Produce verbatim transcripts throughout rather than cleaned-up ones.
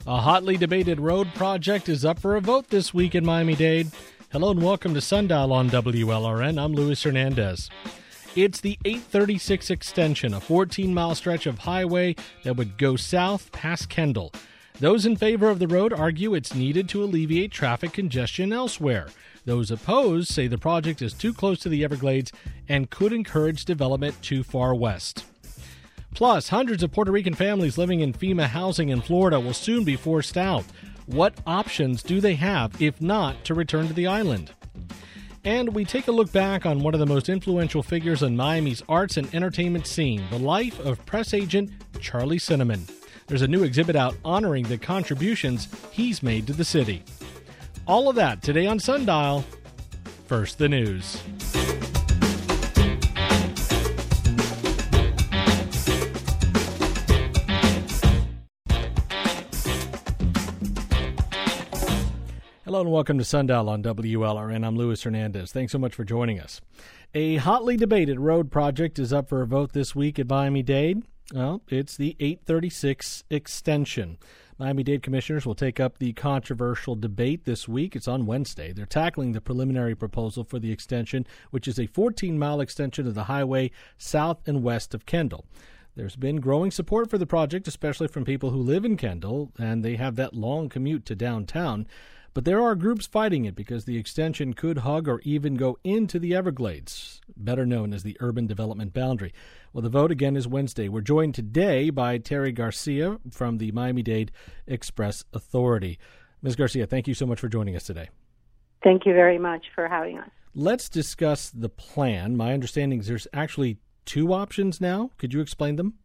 A hotly debated road project is up for a vote this week in Miami-Dade. Hello and welcome to Sundial on W L R N. I'm Luis Hernandez. It's the eight thirty-six extension, a fourteen-mile stretch of highway that would go south past Kendall. Those in favor of the road argue it's needed to alleviate traffic congestion elsewhere. Those opposed say the project is too close to the Everglades and could encourage development too far west. Plus, hundreds of Puerto Rican families living in FEMA housing in Florida will soon be forced out. What options do they have, if not to return to the island? And we take a look back on one of the most influential figures in Miami's arts and entertainment scene, the life of press agent Charlie Cinnamon. There's a new exhibit out honoring the contributions he's made to the city. All of that today on Sundial. First, the news. Hello and welcome to Sundial on W L R N. I'm Luis Hernandez. Thanks so much for joining us. A hotly debated road project is up for a vote this week at Miami-Dade. Well, it's the eight thirty-six extension. Miami-Dade commissioners will take up the controversial debate this week. It's on Wednesday. They're tackling the preliminary proposal for the extension, which is a fourteen-mile extension of the highway south and west of Kendall. There's been growing support for the project, especially from people who live in Kendall, and they have that long commute to downtown. But there are groups fighting it because the extension could hug or even go into the Everglades, better known as the urban development boundary. Well, the vote again is Wednesday. We're joined today by Terry Garcia from the Miami-Dade Express Authority. Miz Garcia, thank you so much for joining us today. Thank you very much for having us. Let's discuss the plan. My understanding is there's actually two options now. Could you explain them?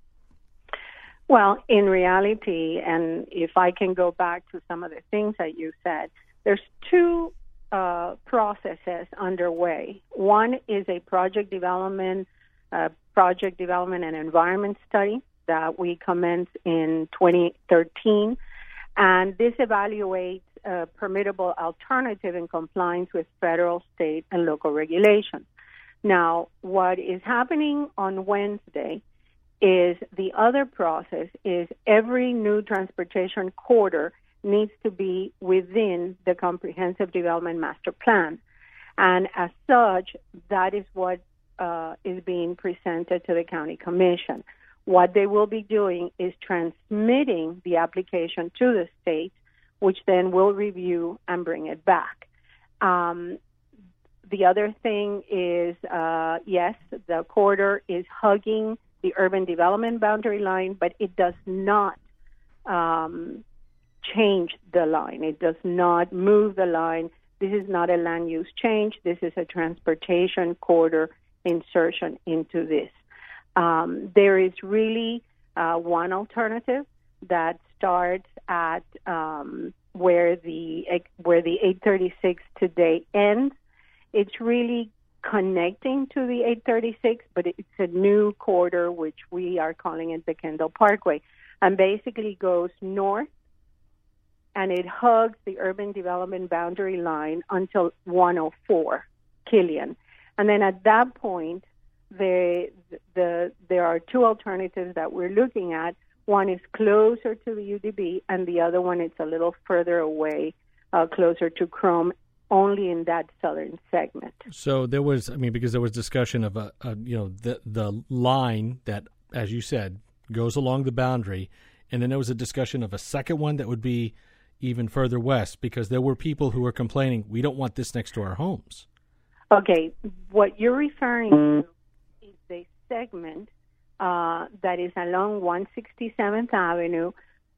Well, in reality, and if I can go back to some of the things that you said, there's two uh, processes underway. One is a project development, uh, project development and environment study that we commenced in twenty thirteen, and this evaluates a permittable alternative in compliance with federal, state, and local regulations. Now, what is happening on Wednesday is the other process is every new transportation corridor needs to be within the Comprehensive Development Master Plan. And as such, that is what uh, is being presented to the County Commission. What they will be doing is transmitting the application to the state, which then will review and bring it back. Um, the other thing is, uh, yes, the corridor is hugging the urban development boundary line, but it does not um, change the line. It does not move the line. This is not a land use change. This is a transportation corridor insertion into this. Um, there is really uh, one alternative that starts at um, where the where the eight thirty-six today ends. It's really connecting to the eight thirty-six, but it's a new corridor, which we are calling it the Kendall Parkway, and basically goes north, and it hugs the urban development boundary line until one oh four, Killian. And then at that point, the, the, there are two alternatives that we're looking at. One is closer to the U D B, and the other one is a little further away, uh, closer to Chrome, only in that southern segment. So there was, I mean, because there was discussion of a, a you know, the the line that, as you said, goes along the boundary, and then there was a discussion of a second one that would be even further west, because there were people who were complaining, we don't want this next to our homes. Okay, what you're referring to is the segment uh, that is along one hundred sixty-seventh Avenue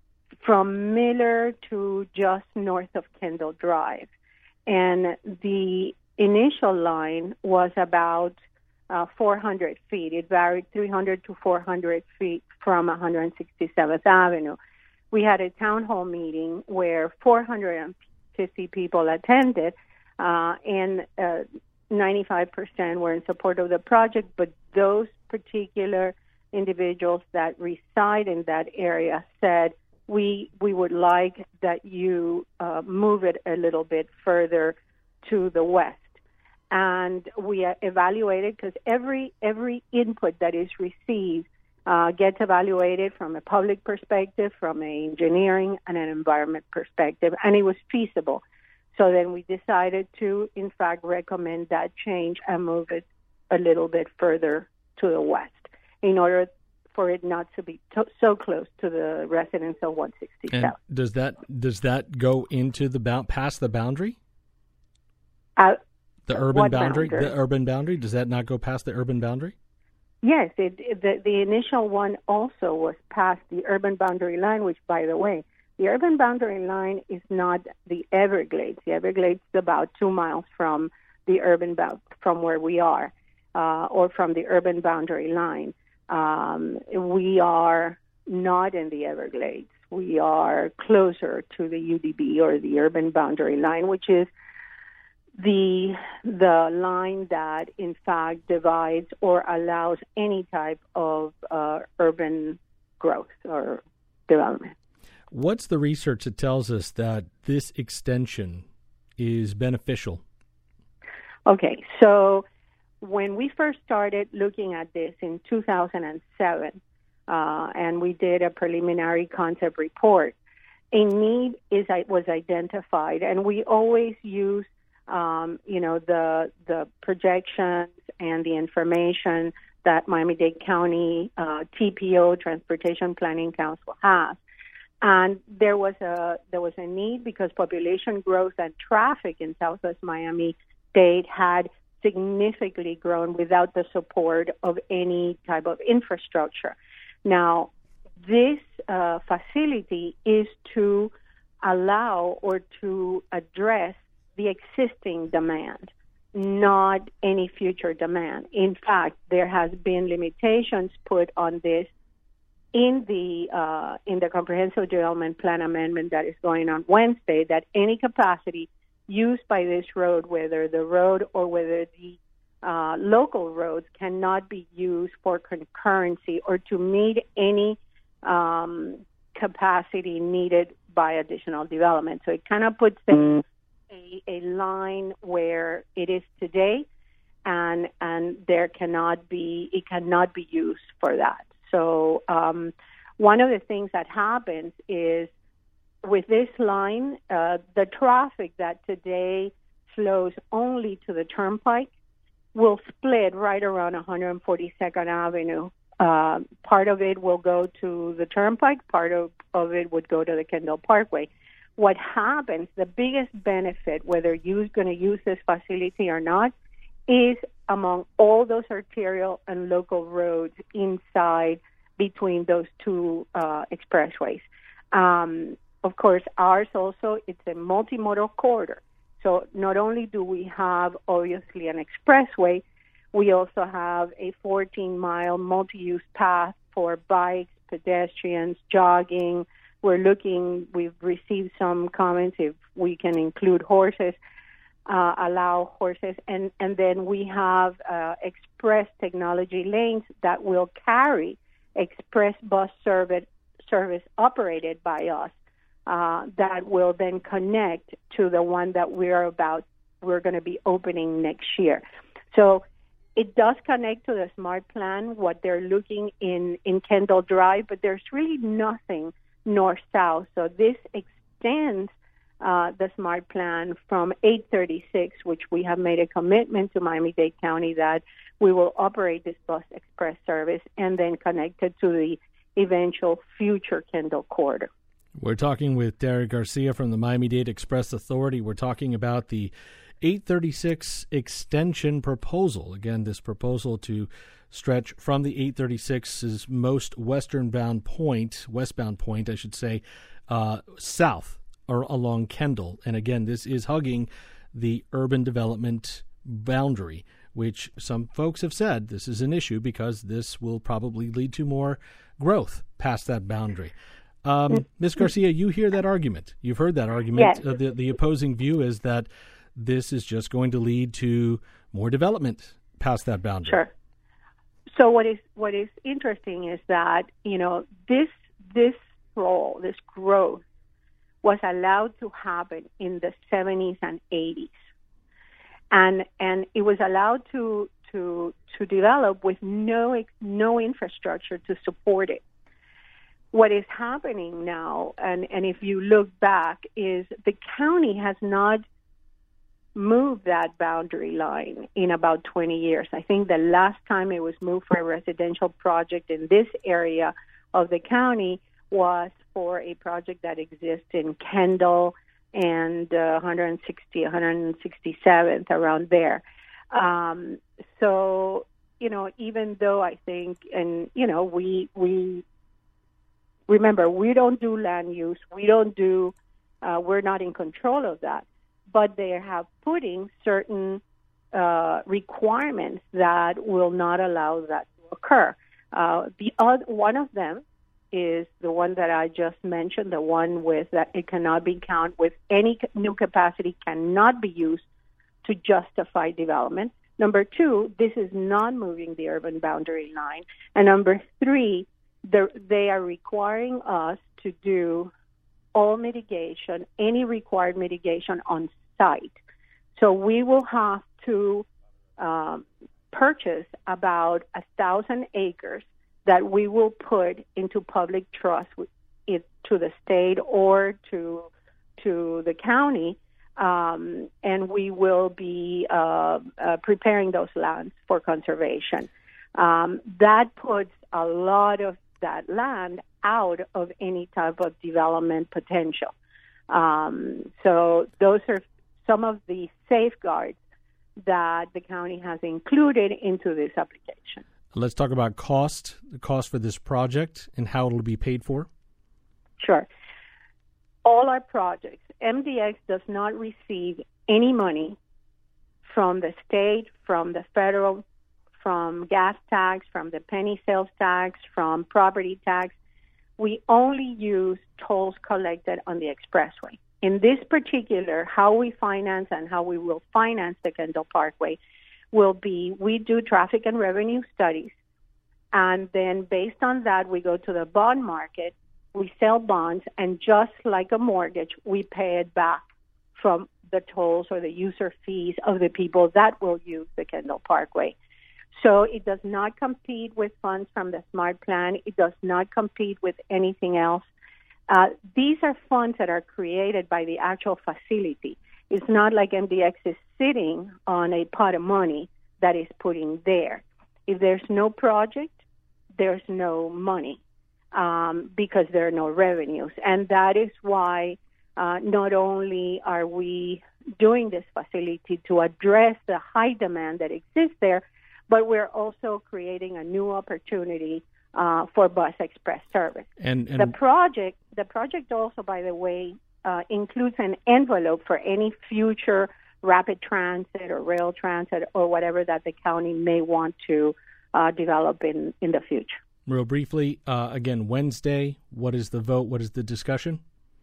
from Miller to just north of Kendall Drive. And the initial line was about uh, four hundred feet. It varied three hundred to four hundred feet from one hundred sixty-seventh Avenue. We had a town hall meeting where four hundred fifty people attended, uh, and uh, ninety-five percent were in support of the project, but those particular individuals that reside in that area said, we we would like that you uh, move it a little bit further to the west. And we evaluated, because every every input that is received uh, gets evaluated from a public perspective, from an engineering and an environment perspective, and it was feasible. So then we decided to, in fact, recommend that change and move it a little bit further to the west in order for it not to be to- so close to the residents of one sixty-seven. And does that does that go into the bound past the boundary? Uh, the urban boundary? boundary, the urban boundary. Does that not go past the urban boundary? Yes, it, it, the the initial one also was past the urban boundary line. Which, by the way, the urban boundary line is not the Everglades. The Everglades is about two miles from the urban bound from where we are, uh, or from the urban boundary line. Um, we are not in the Everglades. We are closer to the U D B, or the urban boundary line, which is the the line that, in fact, divides or allows any type of uh, urban growth or development. What's the research that tells us that this extension is beneficial? Okay, so when we first started looking at this in two thousand seven, uh, and we did a preliminary concept report, a need is was identified, and we always use, um, you know, the the projections and the information that Miami-Dade County uh, T P O, Transportation Planning Council, has. And there was a there was a need because population growth and traffic in Southwest Miami-Dade had significantly grown without the support of any type of infrastructure. Now, this uh, facility is to allow or to address the existing demand, not any future demand. In fact, there has been limitations put on this in the uh, in the Comprehensive Development Plan amendment that is going on Wednesday, that any capacity used by this road, whether the road or whether the uh, local roads, cannot be used for concurrency or to meet any um, capacity needed by additional development. So it kind of puts a, a line where it is today, and and there cannot be it cannot be used for that. So um, one of the things that happens is, with this line, uh, the traffic that today flows only to the turnpike will split right around one forty-second Avenue. Uh, part of it will go to the turnpike, part of, of it would go to the Kendall Parkway. What happens, the biggest benefit, whether you're going to use this facility or not, is among all those arterial and local roads inside between those two uh, expressways. Um, Of course, ours also, it's a multimodal corridor. So not only do we have, obviously, an expressway, we also have a fourteen-mile multi-use path for bikes, pedestrians, jogging. We're looking, we've received some comments if we can include horses, uh, allow horses. And, and then we have uh, express technology lanes that will carry express bus service, service operated by us. Uh, that will then connect to the one that we're about, we're going to be opening next year. So it does connect to the SMART plan, what they're looking in, in Kendall Drive, but there's really nothing north-south. So this extends uh, the SMART plan from eight thirty-six, which we have made a commitment to Miami-Dade County that we will operate this bus express service, and then connect it to the eventual future Kendall corridor. We're talking with Derek Garcia from the Miami-Dade Express Authority. We're talking about the eight thirty-six extension proposal. Again, this proposal to stretch from the eight thirty-six's most western-bound point, westbound point, I should say, uh, south or along Kendall. And again, this is hugging the urban development boundary, which some folks have said this is an issue because this will probably lead to more growth past that boundary. Um, Miz Garcia, you hear that argument. You've heard that argument. Yes. Uh, the, the opposing view is that this is just going to lead to more development past that boundary. Sure. So what is what is interesting is that, you know, this this role, this growth, was allowed to happen in the seventies and eighties, and and it was allowed to to to develop with no no infrastructure to support it. What is happening now, and, and if you look back, is the county has not moved that boundary line in about twenty years. I think the last time it was moved for a residential project in this area of the county was for a project that exists in Kendall and uh, one sixty, one sixty-seventh, around there. Um, so, you know, even though I think, and, you know, we, we remember, we don't do land use, we don't do, uh, we're not in control of that, but they have put in certain uh, requirements that will not allow that to occur. Uh, the other, one of them is the one that I just mentioned, the one with that it cannot be counted with any new capacity, cannot be used to justify development. Number two, this is not moving the urban boundary line. And number three, they are requiring us to do all mitigation, any required mitigation on site. So we will have to um, purchase about a thousand acres that we will put into public trust it, to the state or to to the county, um, and we will be uh, uh, preparing those lands for conservation. Um, that puts a lot of that land out of any type of development potential. Um, so those are some of the safeguards that the county has included into this application. Let's talk about cost, the cost for this project and how it'll be paid for. Sure. All our projects, M D X does not receive any money from the state, from the federal, from gas tax, from the penny sales tax, from property tax. We only use tolls collected on the expressway. In this particular, how we finance and how we will finance the Kendall Parkway will be, we do traffic and revenue studies, and then based on that, we go to the bond market, we sell bonds, and just like a mortgage, we pay it back from the tolls or the user fees of the people that will use the Kendall Parkway. So it does not compete with funds from the SMART plan. It does not compete with anything else. Uh, these are funds that are created by the actual facility. It's not like M D X is sitting on a pot of money that is putting there. If there's no project, there's no money um, because there are no revenues. And that is why uh, not only are we doing this facility to address the high demand that exists there, but we're also creating a new opportunity uh, for bus express service. And, and the project, the project also, by the way, uh, includes an envelope for any future rapid transit or rail transit or whatever that the county may want to uh, develop in, in the future. Real briefly, uh, again, Wednesday, what is the vote? What is the discussion?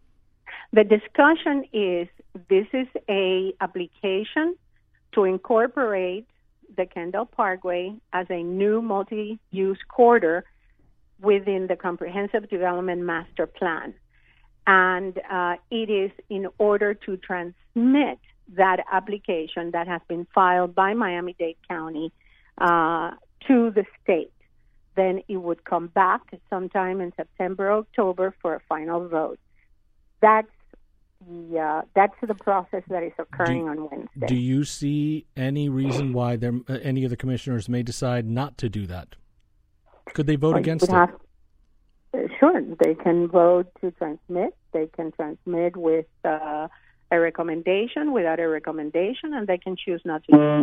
The discussion is this is a application to incorporate the Kendall Parkway as a new multi-use corridor within the Comprehensive Development Master Plan. And uh, it is in order to transmit that application that has been filed by Miami-Dade County uh, to the state. Then it would come back sometime in September, October for a final vote. That's the, uh, that's the process that is occurring do, on Wednesday. Do you see any reason why there, uh, any of the commissioners may decide not to do that? Could they vote well, against it? Have, uh, sure, they can vote to transmit. They can transmit with uh, a recommendation, without a recommendation, and they can choose not to.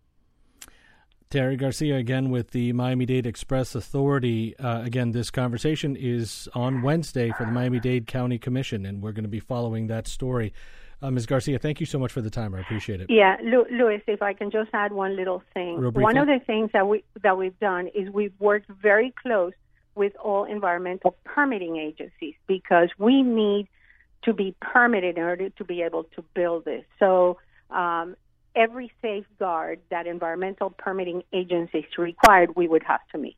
Terry Garcia again with the Miami-Dade Express Authority. Uh, again, this conversation is on Wednesday for the Miami-Dade County Commission, and we're going to be following that story. Uh, Miz Garcia, thank you so much for the time. I appreciate it. Yeah, Lu- Louis, if I can just add one little thing. One of the things that, we, that we've done is we've worked very close with all environmental permitting agencies because we need to be permitted in order to be able to build this. So um, every safeguard that environmental permitting agencies required, we would have to meet.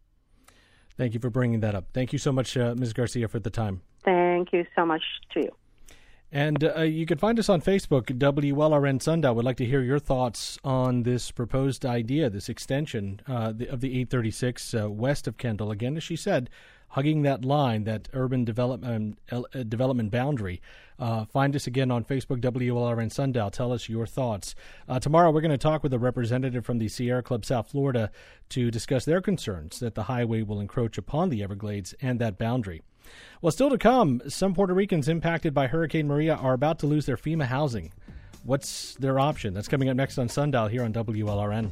Thank you for bringing that up. Thank you so much, uh, Miz Garcia, for the time. Thank you so much to you. And uh, you can find us on Facebook, W L R N Sundial. We'd like to hear your thoughts on this proposed idea, this extension uh, the, of the eight thirty-six uh, west of Kendall. Again, as she said, hugging that line, that urban development uh, development boundary. Uh, find us again on Facebook, W L R N Sundial. Tell us your thoughts. Uh, tomorrow, we're going to talk with a representative from the Sierra Club South Florida to discuss their concerns that the highway will encroach upon the Everglades and that boundary. Well, still to come, some Puerto Ricans impacted by Hurricane Maria are about to lose their FEMA housing. What's their option? That's coming up next on Sundial here on W L R N.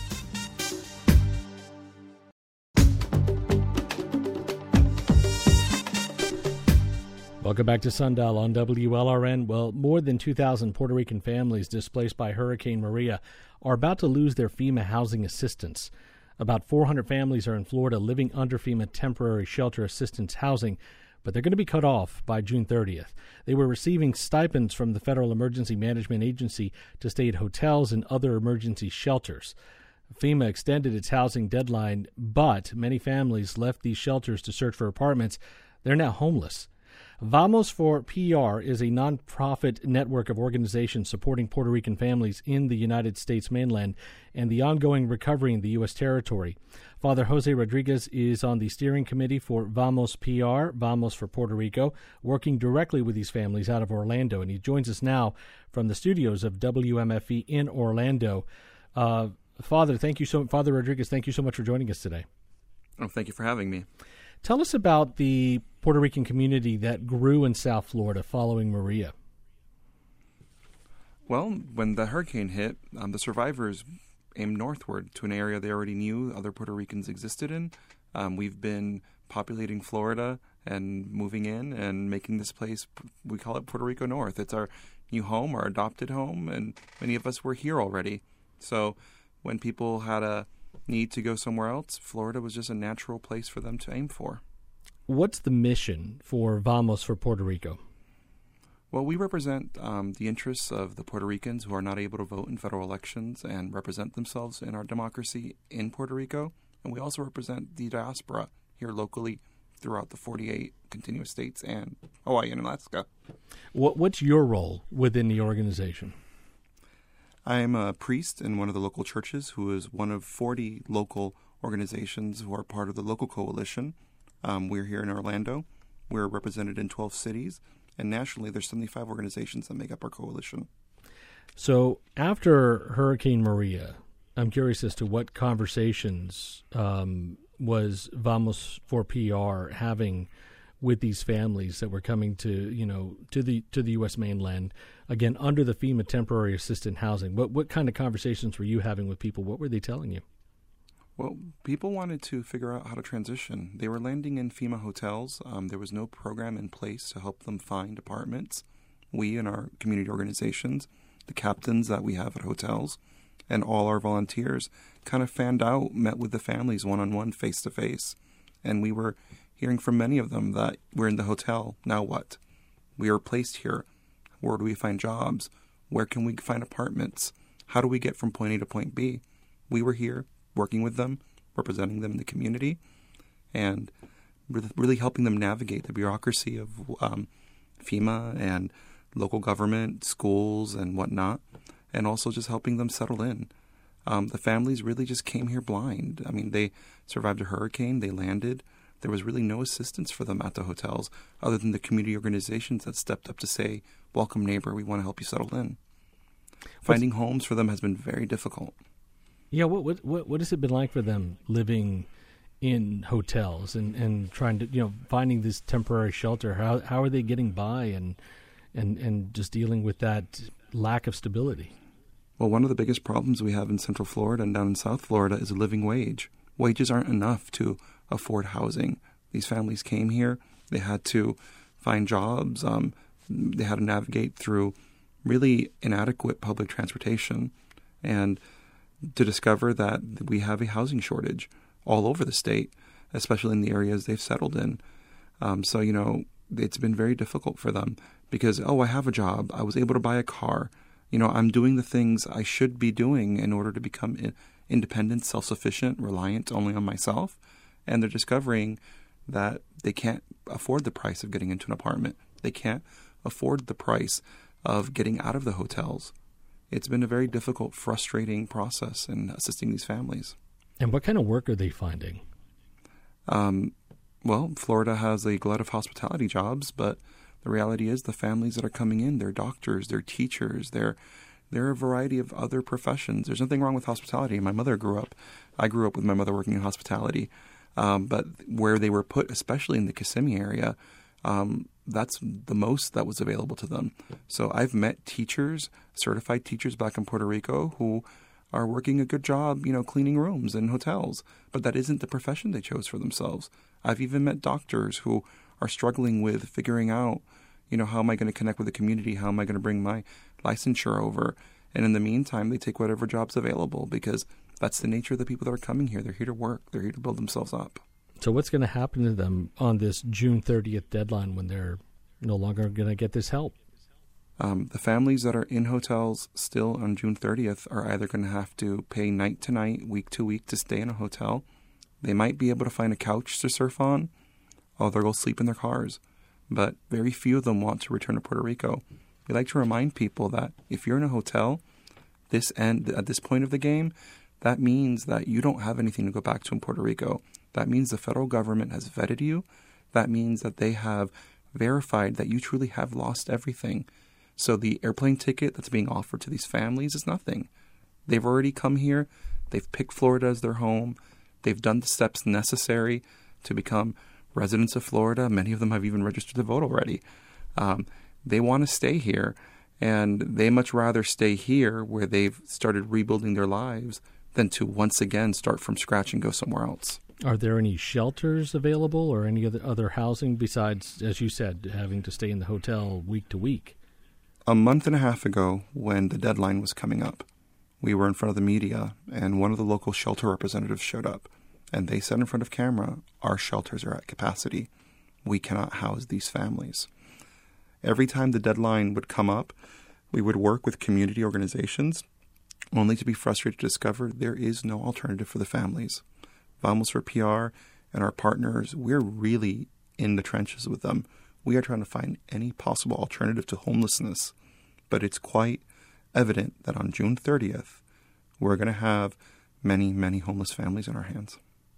Welcome back to Sundial on W L R N. Well, more than two thousand Puerto Rican families displaced by Hurricane Maria are about to lose their FEMA housing assistance. About four hundred families are in Florida living under FEMA temporary shelter assistance housing, but they're going to be cut off by June thirtieth. They were receiving stipends from the Federal Emergency Management Agency to stay at hotels and other emergency shelters. FEMA extended its housing deadline, but many families left these shelters to search for apartments. They're now homeless. Vamos for P R is a nonprofit network of organizations supporting Puerto Rican families in the United States mainland and the ongoing recovery in the U S territory. Father Jose Rodriguez is on the steering committee for Vamos P R, Vamos for Puerto Rico, working directly with these families out of Orlando, and he joins us now from the studios of W M F E in Orlando. Uh, Father, thank you so Father Rodriguez, thank you so much for joining us today. Oh, thank you for having me. Tell us about the Puerto Rican community that grew in South Florida following Maria. Well, when the hurricane hit, um, the survivors aimed northward to an area they already knew other Puerto Ricans existed in. Um, we've been populating Florida and moving in and making this place, we call it Puerto Rico North. It's our new home, our adopted home, and many of us were here already. So when people had a need to go somewhere else, Florida was just a natural place for them to aim for. What's the mission for Vamos for Puerto Rico? Well, we represent um, the interests of the Puerto Ricans who are not able to vote in federal elections and represent themselves in our democracy in Puerto Rico. And we also represent the diaspora here locally throughout the forty-eight continuous states and Hawaii and Alaska. What, what's your role within the organization? I am a priest in one of the local churches who is one of forty local organizations who are part of the local coalition. Um, we're here in Orlando. We're represented in twelve cities. And nationally, there's seventy-five organizations that make up our coalition. So after Hurricane Maria, I'm curious as to what conversations um, was Vamos for P R having with these families that were coming to, you know, to the to the U S mainland, again, under the FEMA temporary assistant housing. What what kind of conversations were you having with people? What were they telling you? Well, people wanted to figure out how to transition. They were landing in FEMA hotels. Um, there was no program in place to help them find apartments. We and our community organizations, the captains that we have at hotels, and all our volunteers kind of fanned out, met with the families one-on-one, face-to-face. And we were hearing from many of them that we're in the hotel, now what? We are placed here. Where do we find jobs? Where can we find apartments? How do we get from point A to point B? We were here working with them, representing them in the community, and really helping them navigate the bureaucracy of um, FEMA and local government, schools, and whatnot, and also just helping them settle in. Um, the families really just came here blind. I mean, they survived a hurricane, they landed. There was really no assistance for them at the hotels other than the community organizations that stepped up to say, welcome neighbor, we want to help you settle in. Finding What's, homes for them has been very difficult. Yeah, what what what what has it been like for them living in hotels and, and trying to, you know, finding this temporary shelter? How how are they getting by and and and just dealing with that lack of stability? Well, one of the biggest problems we have in Central Florida and down in South Florida is a living wage. Wages aren't enough to afford housing. These families came here. They had to find jobs. Um, they had to navigate through really inadequate public transportation, and to discover that we have a housing shortage all over the state, especially in the areas they've settled in. Um, so, you know, it's been very difficult for them because, oh, I have a job. I was able to buy a car. You know, I'm doing the things I should be doing in order to become in- independent, self-sufficient, reliant only on myself. And they're discovering that they can't afford the price of getting into an apartment. They can't afford the price of getting out of the hotels. It's been a very difficult, frustrating process in assisting these families. And what kind of work are they finding? Um, well, Florida has a glut of hospitality jobs, but the reality is the families that are coming in, they're doctors, they're teachers, they're they're a variety of other professions. There's nothing wrong with hospitality. My mother grew up, I grew up with my mother working in hospitality, um, but where they were put, especially in the Kissimmee area, um, that's the most that was available to them. So I've met teachers, certified teachers back in Puerto Rico who are working a good job, you know, cleaning rooms in hotels, but that isn't the profession they chose for themselves. I've even met doctors who are struggling with figuring out, you know, how am I going to connect with the community? How am I going to bring my licensure over? And in the meantime, they take whatever job's available because that's the nature of the people that are coming here. They're here to work. They're here to build themselves up. So what's going to happen to them on this June thirtieth deadline when they're no longer going to get this help? Um, the families that are in hotels still on June thirtieth are either going to have to pay night to night, week to week to stay in a hotel. They might be able to find a couch to surf on, or they'll go sleep in their cars. But very few of them want to return to Puerto Rico. We like to remind people that if you're in a hotel, this end at this point of the game, that means that you don't have anything to go back to in Puerto Rico. That means the federal government has vetted you. That means that they have verified that you truly have lost everything. So the airplane ticket that's being offered to these families is nothing. They've already come here. They've picked Florida as their home. They've done the steps necessary to become residents of Florida. Many of them have even registered to vote already. Um, they want to stay here, and they much rather stay here where they've started rebuilding their lives than to once again start from scratch and go somewhere else. Are there any shelters available or any other, other housing besides, as you said, having to stay in the hotel week to week? A month and a half ago, when the deadline was coming up, we were in front of the media, and one of the local shelter representatives showed up, and they said in front of camera, our shelters are at capacity. We cannot house these families. Every time the deadline would come up, we would work with community organizations, only to be frustrated to discover there is no alternative for the families. Vamos for P R and our partners, we're really in the trenches with them. We are trying to find any possible alternative to homelessness, but it's quite evident that on June thirtieth, we're going to have many, many homeless families in our hands.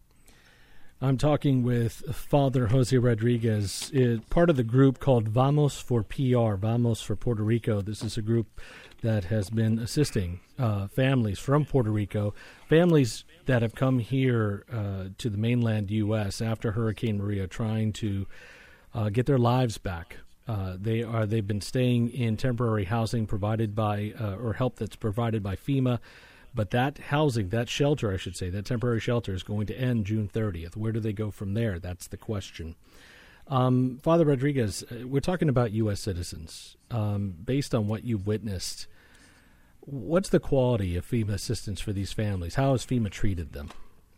I'm talking with Father Jose Rodriguez, uh, part of the group called Vamos for P R, Vamos for Puerto Rico. This is a group that has been assisting uh, families from Puerto Rico, families that have come here uh, to the mainland U S after Hurricane Maria, trying to uh, get their lives back. Uh, they are they've been staying in temporary housing provided by uh, or help that's provided by FEMA. But that housing, that shelter, I should say, that temporary shelter is going to end June thirtieth. Where do they go from there? That's the question. Um, Father Rodriguez, we're talking about U S citizens. Um, based on what you've witnessed, what's the quality of FEMA assistance for these families? How has FEMA treated them?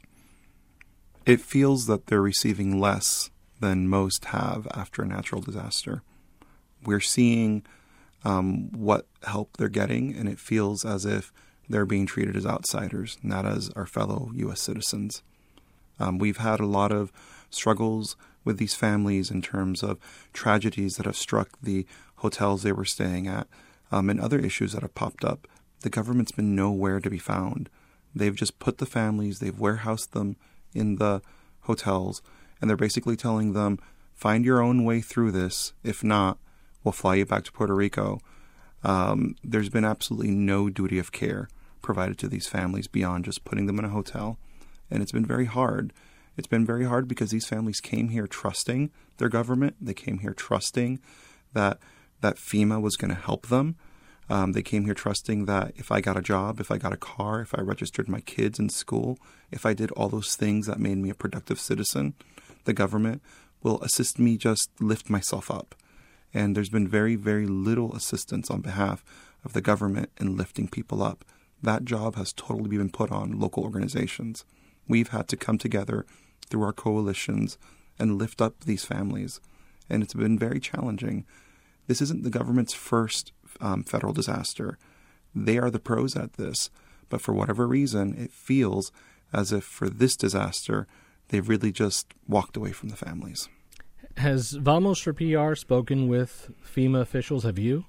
It feels that they're receiving less than most have after a natural disaster. We're seeing um, what help they're getting, and it feels as if they're being treated as outsiders, not as our fellow U S citizens. Um, we've had a lot of struggles with these families in terms of tragedies that have struck the hotels they were staying at, um, and other issues that have popped up. The government's been nowhere to be found. They've just put the families, they've warehoused them in the hotels, and they're basically telling them, find your own way through this. If not, we'll fly you back to Puerto Rico. Um, there's been absolutely no duty of care provided to these families beyond just putting them in a hotel. And it's been very hard. It's been very hard because these families came here trusting their government. They came here trusting that that FEMA was going to help them. Um, they came here trusting that if I got a job, if I got a car, if I registered my kids in school, if I did all those things that made me a productive citizen, the government will assist me just lift myself up. And there's been very, very little assistance on behalf of the government in lifting people up. That job has totally been put on local organizations. We've had to come together through our coalitions and lift up these families. And it's been very challenging. This isn't the government's first um, federal disaster. They are the pros at this. But for whatever reason, it feels as if for this disaster, they've really just walked away from the families. Has Vamos for P R spoken with FEMA officials? Have you?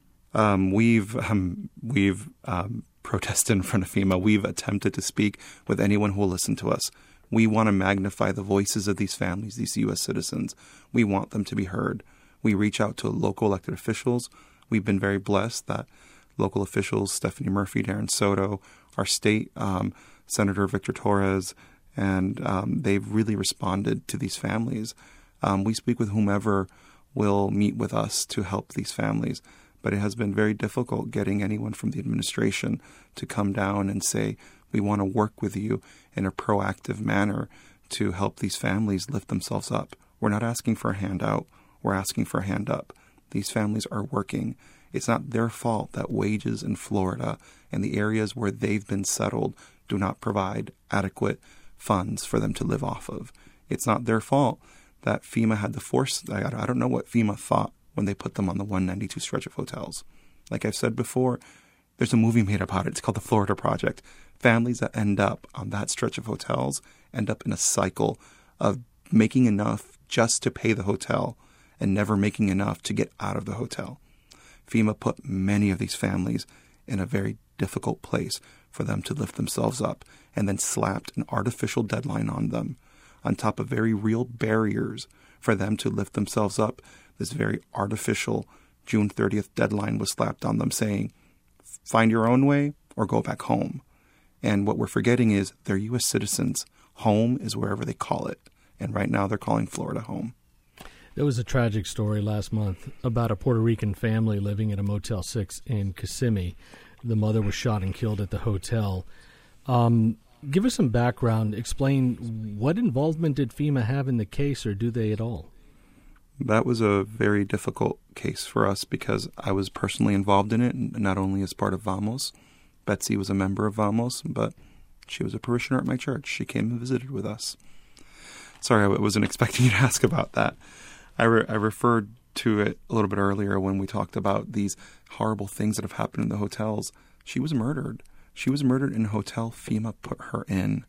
Um, we've um, we've um, protested in front of FEMA. We've attempted to speak with anyone who will listen to us. We want to magnify the voices of these families, these U S citizens. We want them to be heard. We reach out to local elected officials. We've been very blessed that local officials, Stephanie Murphy, Darren Soto, our state um, Senator Victor Torres, and um, they've really responded to these families. Um, we speak with whomever will meet with us to help these families. But it has been very difficult getting anyone from the administration to come down and say, we want to work with you in a proactive manner to help these families lift themselves up. We're not asking for a handout. We're asking for a hand up. These families are working. It's not their fault that wages in Florida and the areas where they've been settled do not provide adequate funds for them to live off of. It's not their fault that FEMA had the force. I don't know what FEMA thought when they put them on the one ninety-two stretch of hotels. Like I've said before, there's a movie made about it. It's called The Florida Project. Families that end up on that stretch of hotels end up in a cycle of making enough just to pay the hotel and never making enough to get out of the hotel. FEMA put many of these families in a very difficult place for them to lift themselves up, and then slapped an artificial deadline on them on top of very real barriers for them to lift themselves up. This very artificial June thirtieth deadline was slapped on them saying, find your own way or go back home. And what we're forgetting is they're U S citizens. Home is wherever they call it. And right now they're calling Florida home. There was a tragic story last month about a Puerto Rican family living at a Motel six in Kissimmee. The mother was shot and killed at the hotel. Um, give us some background. Explain what involvement did FEMA have in the case, or do they at all? That was a very difficult case for us because I was personally involved in it, not only as part of Vamos. Betsy was a member of Vamos, but she was a parishioner at my church. She came and visited with us. Sorry, I wasn't expecting you to ask about that. I, re- I referred to it a little bit earlier when we talked about these horrible things that have happened in the hotels. She was murdered. She was murdered in a hotel FEMA put her in.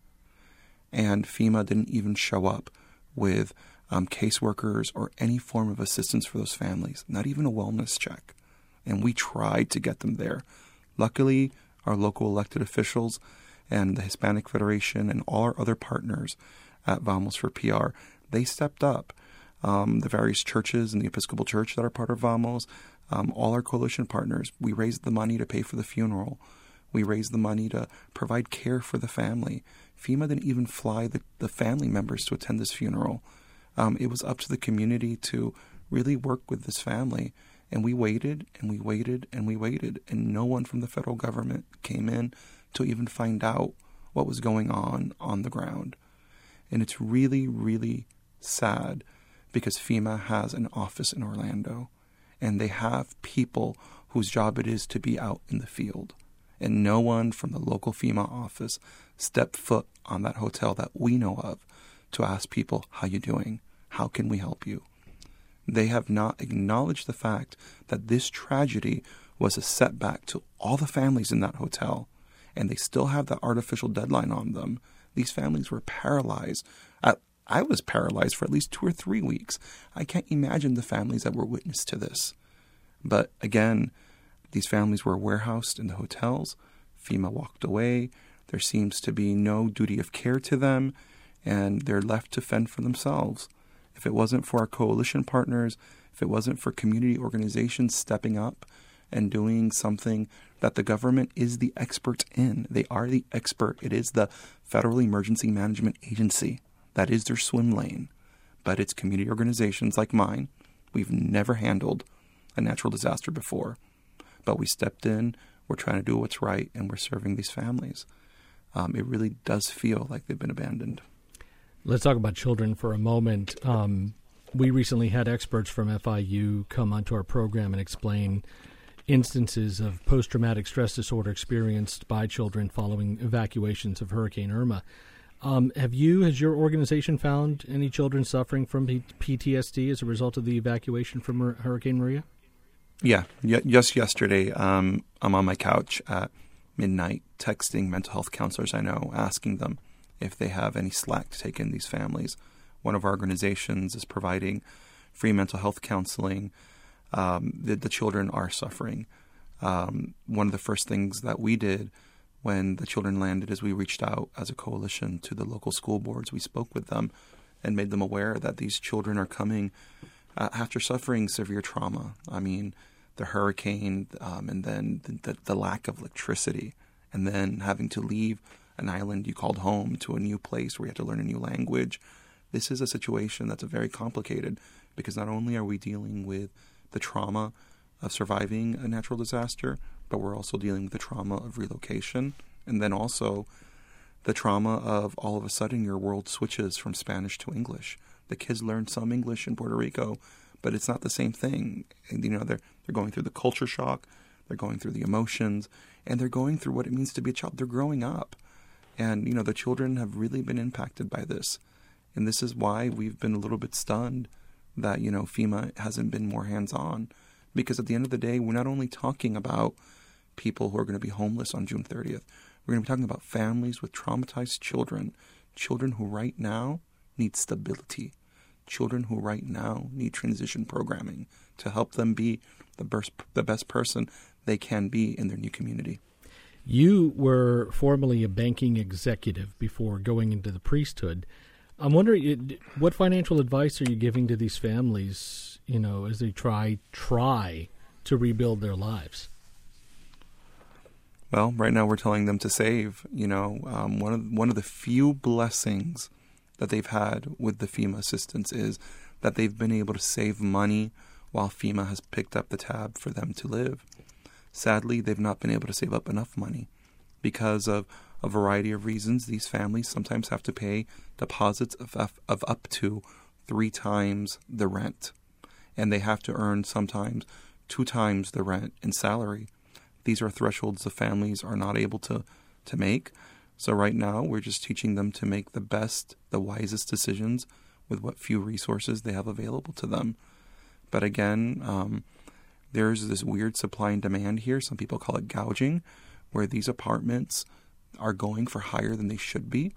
And FEMA didn't even show up with um, caseworkers or any form of assistance for those families, not even a wellness check. And we tried to get them there. Luckily, our local elected officials and the Hispanic Federation and all our other partners at Vamos for P R, they stepped up. Um, the various churches and the Episcopal Church that are part of Vamos, um, all our coalition partners, we raised the money to pay for the funeral. We raised the money to provide care for the family. FEMA didn't even fly the, the family members to attend this funeral. Um, it was up to the community to really work with this family. And we waited and we waited and we waited. And no one from the federal government came in to even find out what was going on on the ground. And it's really, really sad because FEMA has an office in Orlando. And they have people whose job it is to be out in the field. And no one from the local FEMA office stepped foot on that hotel that we know of to ask people, how you doing? How can we help you? They have not acknowledged the fact that this tragedy was a setback to all the families in that hotel, and they still have that artificial deadline on them. These families were paralyzed. I, I was paralyzed for at least two or three weeks. I can't imagine the families that were witness to this. But again, these families were warehoused in the hotels. FEMA walked away. There seems to be no duty of care to them, and they're left to fend for themselves. If it wasn't for our coalition partners, if it wasn't for community organizations stepping up and doing something that the government is the expert in, they are the expert. It is the Federal Emergency Management Agency. That is their swim lane. But it's community organizations like mine. We've never handled a natural disaster before. But we stepped in, we're trying to do what's right, and we're serving these families. Um, it really does feel like they've been abandoned. Let's talk about children for a moment. Um, we recently had experts from F I U come onto our program and explain instances of post-traumatic stress disorder experienced by children following evacuations of Hurricane Irma. Um, have you, has your organization found any children suffering from P T S D as a result of the evacuation from Hurricane Maria? Yeah, y- just yesterday, um, I'm on my couch at midnight texting mental health counselors I know, asking them if they have any slack to take in these families. One of our organizations is providing free mental health counseling. Um, the, the children are suffering. Um, one of the first things that we did when the children landed is we reached out as a coalition to the local school boards. We spoke with them and made them aware that these children are coming uh, after suffering severe trauma. I mean, the hurricane um, and then the, the, the lack of electricity, and then having to leave an island you called home to a new place where you had to learn a new language. This is a situation that's very complicated because not only are we dealing with the trauma of surviving a natural disaster, but we're also dealing with the trauma of relocation, and then also the trauma of all of a sudden your world switches from Spanish to English. The kids learn some English in Puerto Rico, but it's not the same thing. And, you know, they're they're going through the culture shock, they're going through the emotions, and they're going through what it means to be a child. They're growing up. And, you know, the children have really been impacted by this. And this is why we've been a little bit stunned that, you know, FEMA hasn't been more hands-on. Because at the end of the day, we're not only talking about people who are going to be homeless on June thirtieth. We're going to be talking about families with traumatized children, children who right now need stability, children who right now need transition programming to help them be the best, the best person they can be in their new community. You were formerly a banking executive before going into the priesthood. I'm wondering, what financial advice are you giving to these families, you know, as they try try to rebuild their lives? Well, right now we're telling them to save. You know, um, one of one of the few blessings that they've had with the FEMA assistance is that they've been able to save money while FEMA has picked up the tab for them to live. Sadly, they've not been able to save up enough money because of a variety of reasons. These families sometimes have to pay deposits of, of up to three times the rent, and they have to earn sometimes two times the rent in salary. These are thresholds the families are not able to, to make. So right now, we're just teaching them to make the best, the wisest decisions with what few resources they have available to them. But again, um, there's this weird supply and demand here. Some people call it gouging, where these apartments are going for higher than they should be.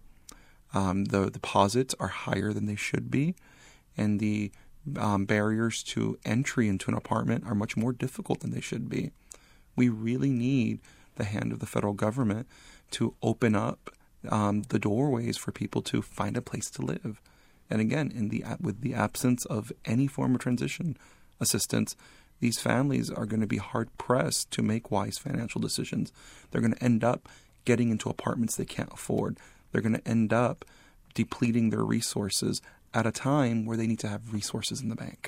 Um, the deposits are higher than they should be. And the um, barriers to entry into an apartment are much more difficult than they should be. We really need the hand of the federal government to open up um, the doorways for people to find a place to live. And again, in the with the absence of any form of transition assistance, these families are going to be hard-pressed to make wise financial decisions. They're going to end up getting into apartments they can't afford. They're going to end up depleting their resources at a time where they need to have resources in the bank.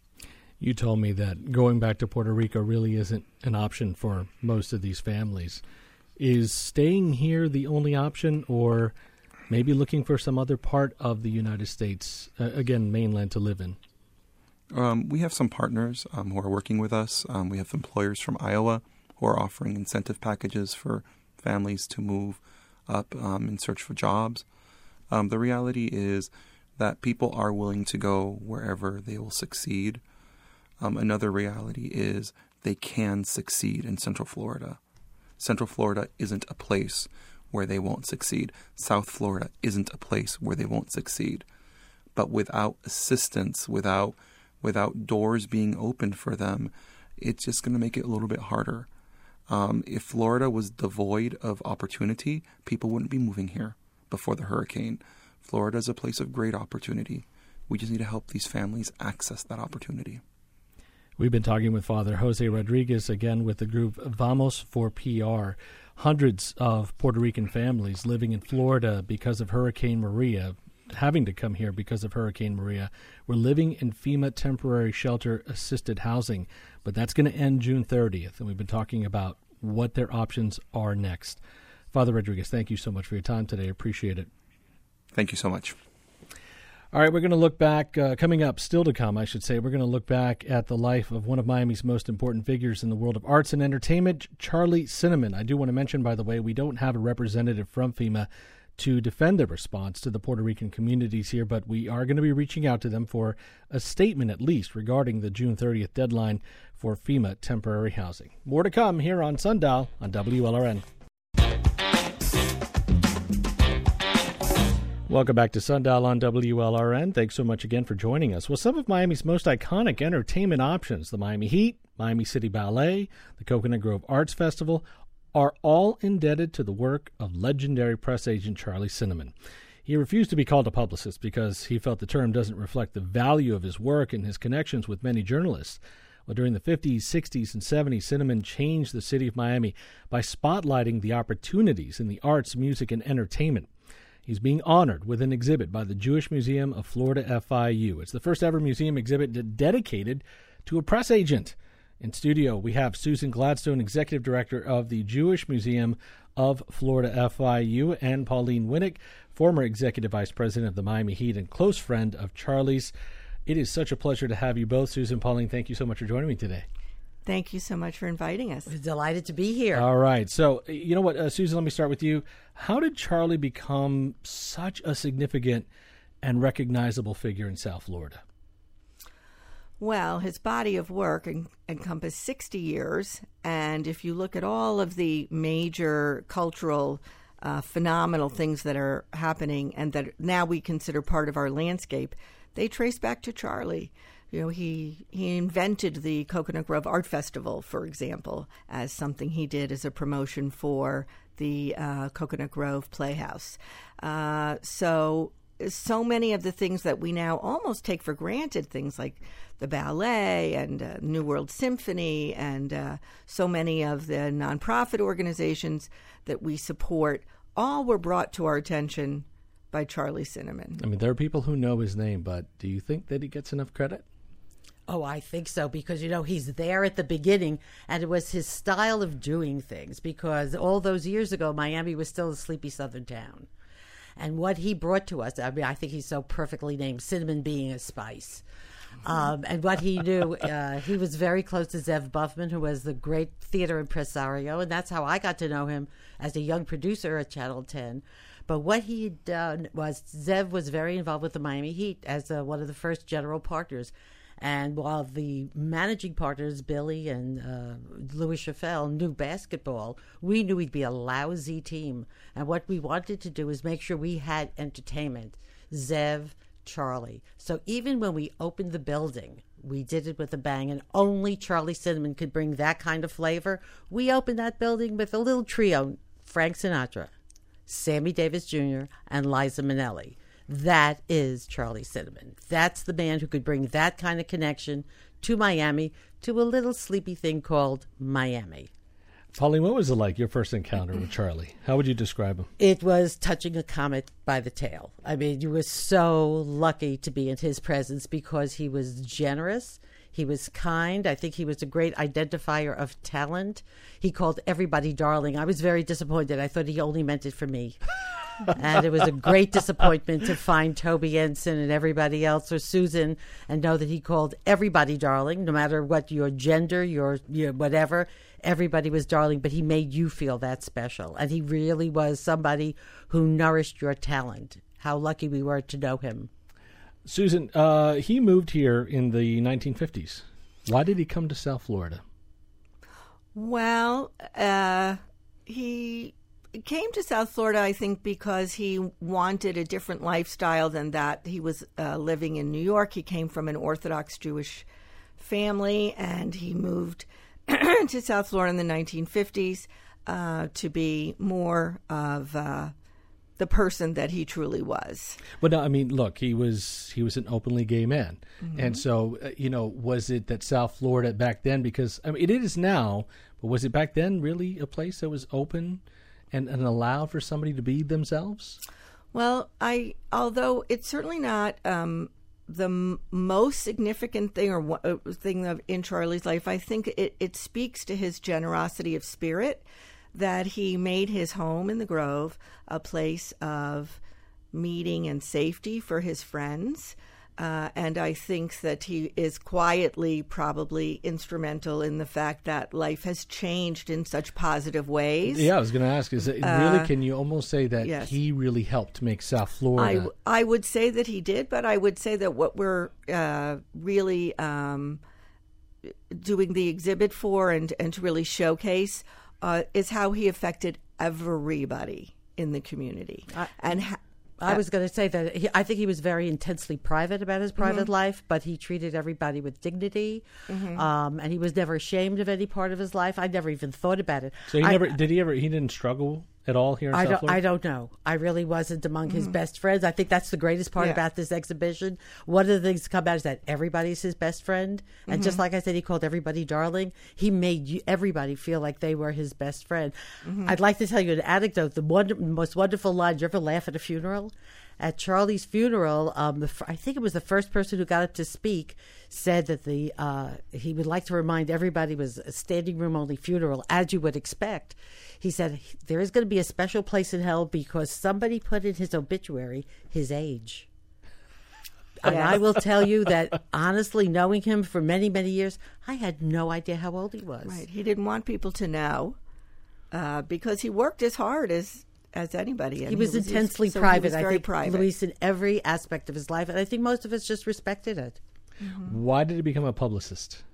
You told me that going back to Puerto Rico really isn't an option for most of these families. Is staying here the only option, or maybe looking for some other part of the United States, uh, again, mainland, to live in? Um, we have some partners um, who are working with us. Um, we have employers from Iowa who are offering incentive packages for families to move up um, in search for jobs. Um, the reality is that people are willing to go wherever they will succeed. Um, another reality is they can succeed in Central Florida. Central Florida isn't a place where they won't succeed. South Florida isn't a place where they won't succeed. But without assistance, without without doors being opened for them, it's just going to make it a little bit harder. Um, if Florida was devoid of opportunity, people wouldn't be moving here before the hurricane. Florida is a place of great opportunity. We just need to help these families access that opportunity. We've been talking with Father Jose Rodriguez, again with the group Vamos for P R. Hundreds of Puerto Rican families living in Florida because of Hurricane Maria, having to come here because of Hurricane Maria. We're living in FEMA temporary shelter assisted housing, but that's going to end June thirtieth, and we've been talking about what their options are next. Father Rodriguez, thank you so much for your time today. I appreciate it. Thank you so much. All right, we're going to look back, uh, coming up, still to come, I should say, we're going to look back at the life of one of Miami's most important figures in the world of arts and entertainment, Charlie Cinnamon. I do want to mention, by the way, we don't have a representative from FEMA to defend their response to the Puerto Rican communities here, but we are going to be reaching out to them for a statement, at least, regarding the June thirtieth deadline for FEMA temporary housing. More to come here on Sundial on W L R N. Welcome back to Sundial on W L R N. Thanks so much again for joining us. Well, some of Miami's most iconic entertainment options, the Miami Heat, Miami City Ballet, the Coconut Grove Arts Festival, are all indebted to the work of legendary press agent Charlie Cinnamon. He refused to be called a publicist because he felt the term doesn't reflect the value of his work and his connections with many journalists. Well, during the fifties, sixties, and seventies, Cinnamon changed the city of Miami by spotlighting the opportunities in the arts, music, and entertainment. He's being honored with an exhibit by the Jewish Museum of Florida F I U. It's the first ever museum exhibit d- dedicated to a press agent. In studio, we have Susan Gladstone, Executive Director of the Jewish Museum of Florida F I U, and Pauline Winnick, former Executive Vice President of the Miami Heat and close friend of Charlie's. It is such a pleasure to have you both. Susan, Pauline, thank you so much for joining me today. Thank you so much for inviting us. We're delighted to be here. All right. So, you know what, uh, Susan, let me start with you. How did Charlie become such a significant and recognizable figure in South Florida? Well, his body of work en- encompassed sixty years, and if you look at all of the major cultural, uh, phenomenal things that are happening and that now we consider part of our landscape, they trace back to Charlie. You know, he he invented the Coconut Grove Art Festival, for example, as something he did as a promotion for the uh, Coconut Grove Playhouse. Uh, so, so many of the things that we now almost take for granted, things like the ballet and uh, New World Symphony and uh, so many of the nonprofit organizations that we support, all were brought to our attention by Charlie Cinnamon. I mean, there are people who know his name, but do you think that he gets enough credit? Oh, I think so, because, you know, he's there at the beginning, and it was his style of doing things, because all those years ago, Miami was still a sleepy southern town. And what he brought to us, I mean, I think he's so perfectly named, cinnamon being a spice. Um, and what he knew, uh, he was very close to Zev Buffman, who was the great theater impresario, and that's how I got to know him as a young producer at Channel ten. But what he had done was, Zev was very involved with the Miami Heat as uh, one of the first general partners. And while the managing partners, Billy and uh, Louis Chaffel, knew basketball, we knew we'd be a lousy team. And what we wanted to do is make sure we had entertainment. Zev, Charlie. So even when we opened the building, we did it with a bang, and only Charlie Cinnamon could bring that kind of flavor. We opened that building with a little trio, Frank Sinatra, Sammy Davis Junior, and Liza Minnelli. That is Charlie Cinnamon. That's the man who could bring that kind of connection to Miami, to a little sleepy thing called Miami. Pauline, what was it like, your first encounter with Charlie? How would you describe him? It was touching a comet by the tail. I mean, you were so lucky to be in his presence because he was generous. He was kind. I think he was a great identifier of talent. He called everybody darling. I was very disappointed. I thought he only meant it for me. And it was a great disappointment to find Toby Ensign and everybody else, or Susan, and know that he called everybody darling, no matter what your gender, your, your whatever. Everybody was darling, but he made you feel that special. And he really was somebody who nourished your talent. How lucky we were to know him. Susan, uh, he moved here in the nineteen fifties. Why did he come to South Florida? Well, uh, he came to South Florida, I think, because he wanted a different lifestyle than that he was uh, living in New York. He came from an Orthodox Jewish family, and he moved to South Florida in the nineteen fifties uh, to be more of uh, the person that he truly was. But no, I mean, look, he was he was an openly gay man, Mm-hmm. and so uh, you know, was it that South Florida back then? Because I mean, it is now, but was it back then really a place that was open and, and allowed for somebody to be themselves? Well, I although it's certainly not um, the m- most significant thing or w- uh, thing of, in Charlie's life, I think it, it speaks to his generosity of spirit that he made his home in the Grove a place of meeting and safety for his friends. Uh, and I think that he is quietly probably instrumental in the fact that life has changed in such positive ways. Yeah, I was going to ask, is it Uh, really, can you almost say that yes. he really helped make South I, Florida? w- I would say that he did, but I would say that what we're uh, really um, doing the exhibit for and, and to really showcase uh, is how he affected everybody in the community. I- and ha- I was going to say that he, I think he was very intensely private about his private Mm-hmm. life, but he treated everybody with dignity, Mm-hmm. um, and he was never ashamed of any part of his life. I never even thought about it. So he I- never did he ever he didn't struggle at all here in I South don't, Florida? I don't know. I really wasn't among his best friends. I think that's the greatest part Yeah. about this exhibition. One of the things to come out is that everybody's his best friend. And just like I said, he called everybody darling. He made you, everybody feel like they were his best friend. I'd like to tell you an anecdote. The wonder, most wonderful line, you ever laugh at a funeral? At Charlie's funeral, um, the, fir- I think it was the first person who got up to speak said that the uh, he would like to remind everybody it was a standing room only funeral, as you would expect. He said there is going to be a special place in hell because somebody put in his obituary his age. And I will tell you that honestly, knowing him for many, many years, I had no idea how old he was. Right. He didn't want people to know uh, because he worked as hard as as anybody. And He was intensely so private. He was very I think private. Luis in every aspect of his life, and I think most of us just respected it. Why did he become a publicist?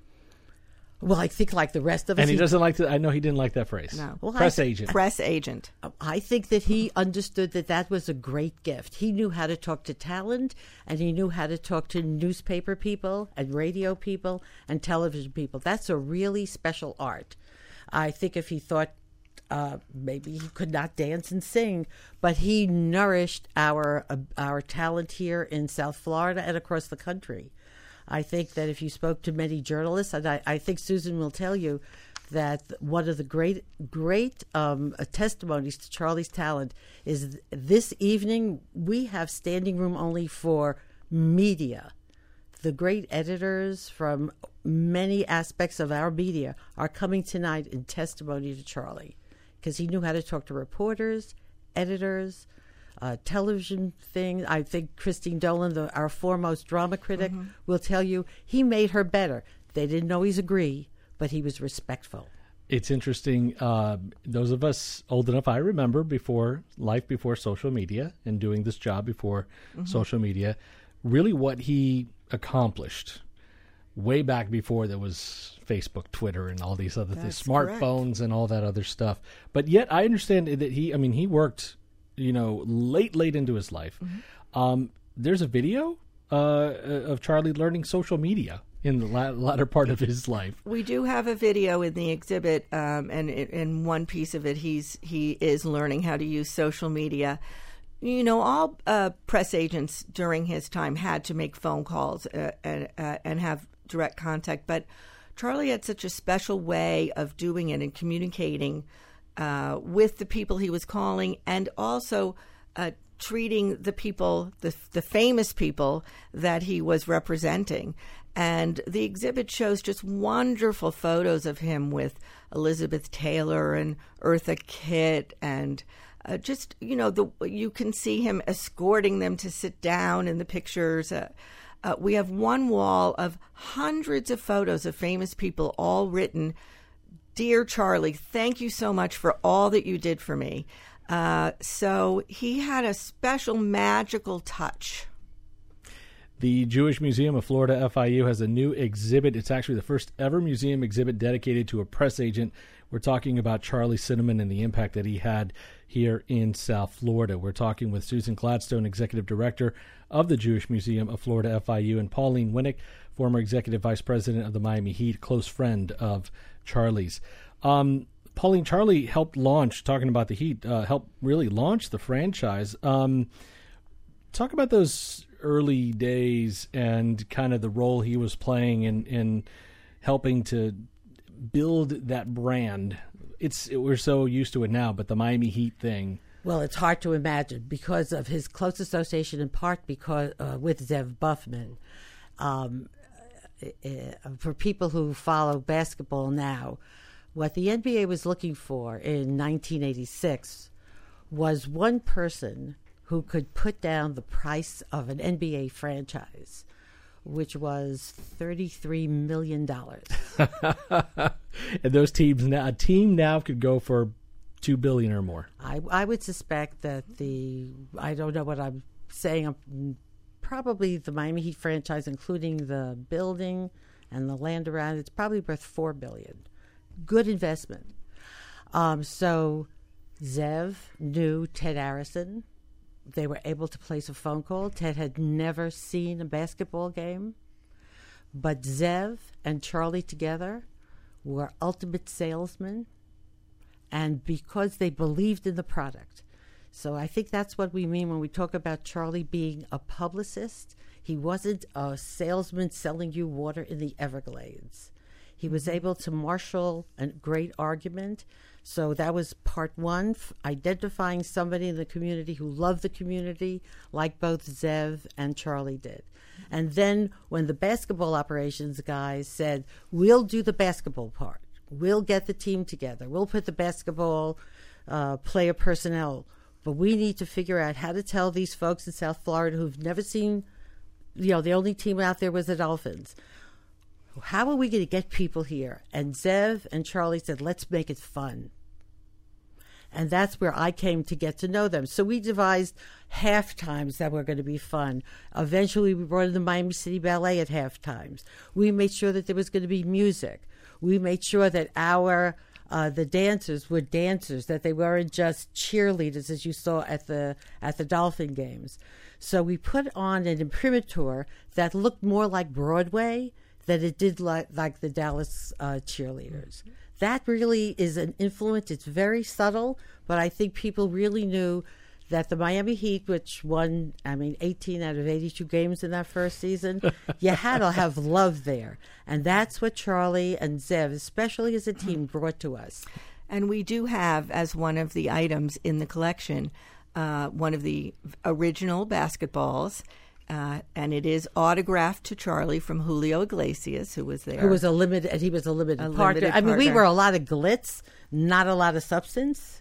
Well, I think like the rest of us, And he he- doesn't like to. I know he didn't like that phrase. No. Well, I- Press agent. Press agent. I think that he understood that that was a great gift. He knew how to talk to talent, and he knew how to talk to newspaper people and radio people and television people. That's a really special art. I think if he thought uh, maybe he could not dance and sing, but he nourished our uh, our talent here in South Florida and across the country. I think that if you spoke to many journalists, and I, I think Susan will tell you that one of the great, great um, uh, testimonies to Charlie's talent is th- this evening we have standing room only for media. The great editors from many aspects of our media are coming tonight in testimony to Charlie because he knew how to talk to reporters, editors, Uh, television thing. I think Christine Dolan, the, our foremost drama critic, will tell you he made her better. They didn't always agree, but he was respectful. It's interesting. Uh, those of us old enough, I remember before life before social media and doing this job before social media, really what he accomplished way back before there was Facebook, Twitter, and all these other things, That's smartphones and all that other stuff. But yet I understand that he, I mean, he worked, you know, late, late into his life. Um, there's a video uh, of Charlie learning social media in the la- latter part of his life. We do have a video in the exhibit, um, and in, in one piece of it, he's he is learning how to use social media. You know, all uh, press agents during his time had to make phone calls uh, and uh, and have direct contact, but Charlie had such a special way of doing it and communicating uh, with the people he was calling, and also uh, treating the people, the the famous people that he was representing. And the exhibit shows just wonderful photos of him with Elizabeth Taylor and Eartha Kitt, and uh, just, you know, the you can see him escorting them to sit down in the pictures. Uh, uh, we have one wall of hundreds of photos of famous people, all written, "Dear Charlie, thank you so much for all that you did for me." Uh, so he had a special magical touch. The Jewish Museum of Florida, F I U, has a new exhibit. It's actually the first ever museum exhibit dedicated to a press agent. We're talking about Charlie Cinnamon and the impact that he had here in South Florida. We're talking with Susan Gladstone, Executive Director of the Jewish Museum of Florida, F I U, and Pauline Winnick, former Executive Vice President of the Miami Heat, close friend of Charlie's. Um, Pauline, Charlie helped launch, talking about the Heat, uh, helped really launch the franchise. Um, talk about those early days and kind of the role he was playing in, in helping to build that brand. It's it, we're so used to it now, but the Miami Heat thing. Well, it's hard to imagine because of his close association, in part because uh, with Zev Buffman. Um, uh, for people who follow basketball now, what the N B A was looking for in nineteen eighty-six was one person who could put down the price of an N B A franchise, which was thirty-three million dollars. And those teams now, a team now could go for two billion dollars or more. I, I would suspect that the, I don't know what I'm saying, I'm, probably the Miami Heat franchise, including the building and the land around, it's probably worth four billion dollars. Good investment. Um, so Zev knew Ted Arison, they were able to place a phone call. Ted had never seen a basketball game, but Zev and Charlie together were ultimate salesmen, and because they believed in the product. So I think that's what we mean when we talk about Charlie being a publicist. He wasn't a salesman selling you water in the Everglades. He was able to marshal a great argument. So that was part one, f- identifying somebody in the community who loved the community, like both Zev and Charlie did. And then when the basketball operations guys said, we'll do the basketball part, we'll get the team together, we'll put the basketball uh, player personnel, but we need to figure out how to tell these folks in South Florida who've never seen, you know, the only team out there was the Dolphins. How are we going to get people here? And Zev and Charlie said, let's make it fun. And that's where I came to get to know them. So we devised half times that were going to be fun. Eventually, we brought in the Miami City Ballet at half times. We made sure that there was going to be music. We made sure that our uh, the dancers were dancers, that they weren't just cheerleaders, as you saw at the at the Dolphin games. So we put on an imprimatur that looked more like Broadway than it did like, like the Dallas uh, cheerleaders. Mm-hmm. That really is an influence. It's very subtle, but I think people really knew that the Miami Heat, which won, I mean, eighteen out of eighty-two games in that first season, you had to have love there. And that's what Charlie and Zev, especially as a team, brought to us. And we do have, as one of the items in the collection, uh, one of the original basketballs. Uh, and it is autographed to Charlie from Julio Iglesias, who was there. Who was a limited, and he was a limited a partner. Limited I mean, we partner. were a lot of glitz, not a lot of substance,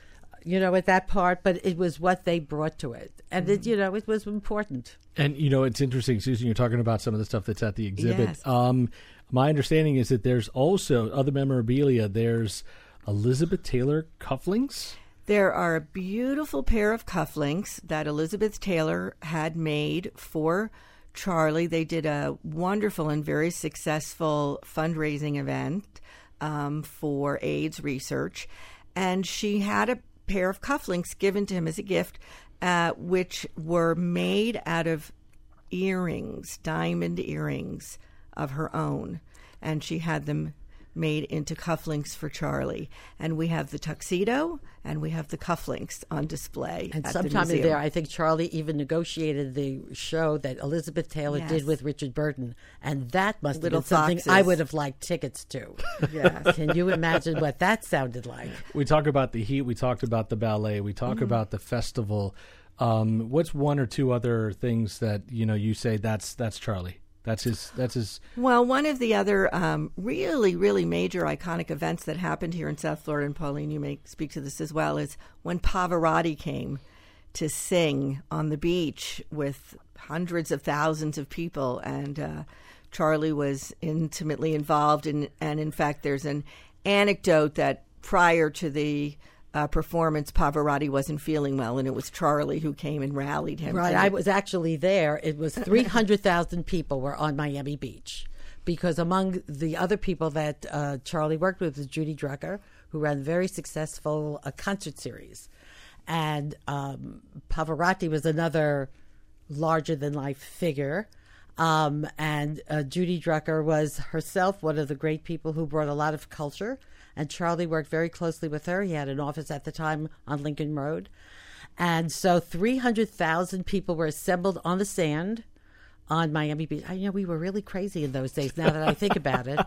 you know, at that part, but it was what they brought to it. And, mm-hmm. it, you know, it was important. And, you know, it's interesting, Susan, you're talking about some of the stuff that's at the exhibit. Yes. Um, my understanding is that there's also other memorabilia. There's Elizabeth Taylor cufflinks. There are a beautiful pair of cufflinks that Elizabeth Taylor had made for Charlie. They did a wonderful and very successful fundraising event um, for AIDS research. And she had a pair of cufflinks given to him as a gift, uh, which were made out of earrings, diamond earrings of her own. And she had them made into cufflinks for Charlie. And we have the tuxedo and we have the cufflinks on display. And at sometime the in museum. there, I think Charlie even negotiated the show that Elizabeth Taylor Yes. did with Richard Burton. And that must Little have been something foxes. I would have liked tickets to. Yes. Can you imagine what that sounded like? We talk about the Heat. We talked about the ballet. We talk mm-hmm. about the festival. Um, what's one or two other things that, you know, you say that's that's Charlie? That's his. That's his. Well, one of the other um, really, really major iconic events that happened here in South Florida, and Pauline, you may speak to this as well, is when Pavarotti came to sing on the beach with hundreds of thousands of people, and uh, Charlie was intimately involved. In, and in fact, there's an anecdote that prior to the Uh, performance, Pavarotti wasn't feeling well, and it was Charlie who came and rallied him. Right, I was actually there. It was three hundred thousand people were on Miami Beach, because among the other people that uh, Charlie worked with was Judy Drucker, who ran a very successful uh, concert series. And um, Pavarotti was another larger-than-life figure. Um, and uh, Judy Drucker was herself one of the great people who brought a lot of culture. And Charlie worked very closely with her. He had an office at the time on Lincoln Road. And so three hundred thousand people were assembled on the sand on Miami Beach. I you know we were really crazy in those days, now that I think about it.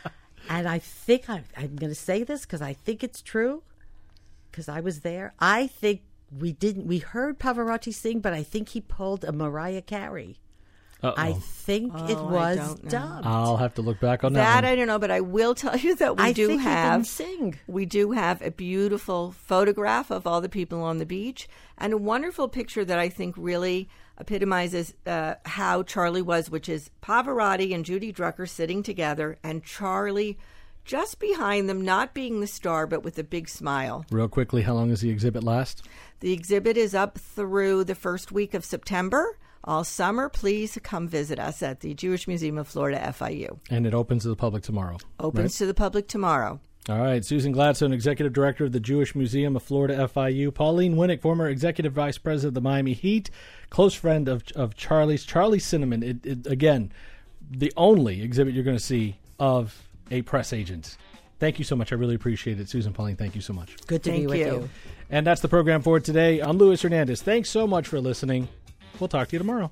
And I think I, I'm going to say this because I think it's true, because I was there. I think we didn't, we heard Pavarotti sing, but I think he pulled a Mariah Carey. Uh-oh. I think Oh, it I was don't know. dubbed. I'll have to look back on that. That one. I don't know, but I will tell you that we I do think have he didn't sing. we do have a beautiful photograph of all the people on the beach, and a wonderful picture that I think really epitomizes uh, how Charlie was, which is Pavarotti and Judy Drucker sitting together, and Charlie just behind them, not being the star, but with a big smile. Real quickly, how long does the exhibit last? The exhibit is up through the first week of September. All summer, please come visit us at the Jewish Museum of Florida, F I U. And it opens to the public tomorrow. Opens right? to the public tomorrow. All right, Susan Gladstone, Executive Director of the Jewish Museum of Florida, F I U. Pauline Winnick, former Executive Vice President of the Miami Heat, close friend of of Charlie's. Charlie Cinnamon, it, it, again, the only exhibit you're going to see of a press agent. Thank you so much. I really appreciate it. Susan, Pauline, thank you so much. Good to Thank be with you. you. And that's the program for today. I'm Luis Hernandez. Thanks so much for listening. We'll talk to you tomorrow.